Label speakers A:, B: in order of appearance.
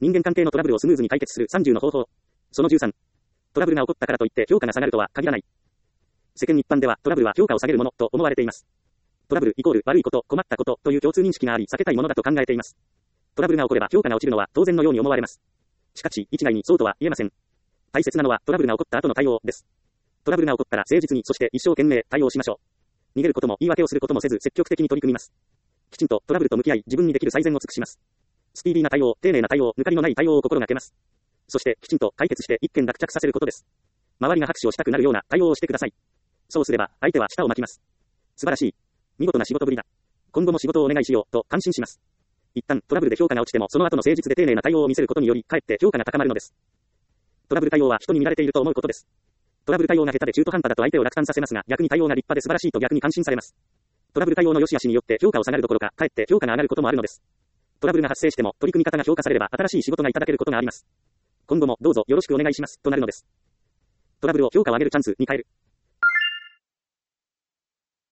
A: 人間関係のトラブルをスムーズに解決する30の方法。その13。トラブルが起こったからといって評価が下がるとは限らない。世間一般ではトラブルは評価を下げるものと思われています。トラブルイコール悪いこと、困ったことという共通認識があり避けたいものだと考えています。トラブルが起これば評価が落ちるのは当然のように思われます。しかし、一概にそうとは言えません。大切なのはトラブルが起こった後の対応です。トラブルが起こったら誠実にそして一生懸命対応しましょう。逃げることも言い訳をすることもせず積極的に取り組みます。きちんとトラブルと向き合い自分にできる最善を尽くします。スピーディーな対応、丁寧な対応、抜かりのない対応を心がけます。そしてきちんと解決して一件落着させることです。周りが拍手をしたくなるような対応をしてください。そうすれば相手は舌を巻きます。素晴らしい。見事な仕事ぶりだ。今後も仕事をお願いしようと感心します。一旦トラブルで評価が落ちてもその後の誠実で丁寧な対応を見せることによりかえって評価が高まるのです。トラブル対応は人に見られていると思うことです。トラブル対応が下手で中途半端だと相手を落胆させますが、逆に対応が立派で素晴らしいと逆に感心されます。トラブル対応の良し悪しによって評価を下がるどころか、かえって評価が上がることもあるのです。トラブルが発生しても取り組み方が評価されれば新しい仕事がいただけることがあります。今後もどうぞよろしくお願いしますとなるのです。トラブルを評価を上げるチャンスに変える。